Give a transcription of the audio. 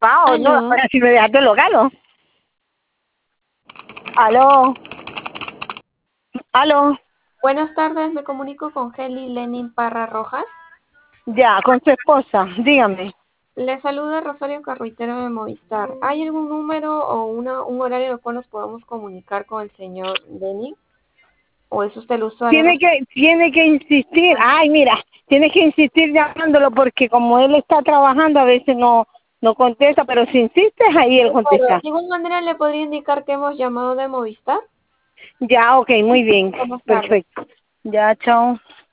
Pao, no, Aló, ahora si me dejaste lo galo. Aló, aló, buenas tardes, me comunico con Heli Lenin Parra Rojas. ya, con su esposa, dígame. Le saluda Rosario Carruitero de Movistar. ¿Hay algún número o un horario en el cual nos podamos comunicar con el señor Lenin? ¿O es usted el usuario? Tiene que insistir, ay, mira, tiene que insistir llamándolo porque como él está trabajando a veces no contesta, pero si insistes ahí De él acuerdo. contesta. De igual manera le podría indicar que hemos llamado de Movistar. Ya, ok, muy bien, Buenas tardes. perfecto. Ya, chao.